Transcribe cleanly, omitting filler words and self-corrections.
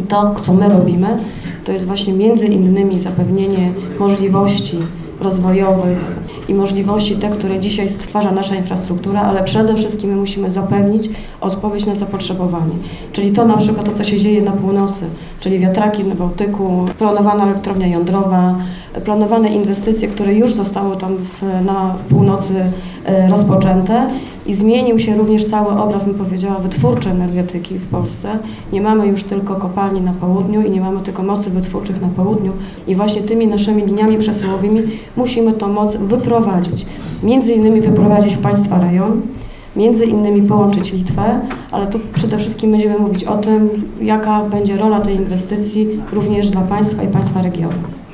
to, co my robimy, to jest właśnie między innymi zapewnienie możliwości rozwojowych i możliwości te, które dzisiaj stwarza nasza infrastruktura, ale przede wszystkim my musimy zapewnić odpowiedź na zapotrzebowanie. Czyli to na przykład to, co się dzieje na północy, czyli wiatraki na Bałtyku, planowana elektrownia jądrowa, planowane inwestycje, które już zostały tam na północy rozpoczęte i zmienił się również cały obraz, bym powiedziała, wytwórczej energetyki w Polsce. Nie mamy już tylko kopalni na południu i nie mamy tylko mocy wytwórczych na południu i właśnie tymi naszymi liniami przesyłowymi musimy tą moc wyprowadzić. Między innymi wyprowadzić w państwa rejon, między innymi połączyć Litwę, ale tu przede wszystkim będziemy mówić o tym, jaka będzie rola tej inwestycji również dla państwa i państwa regionu.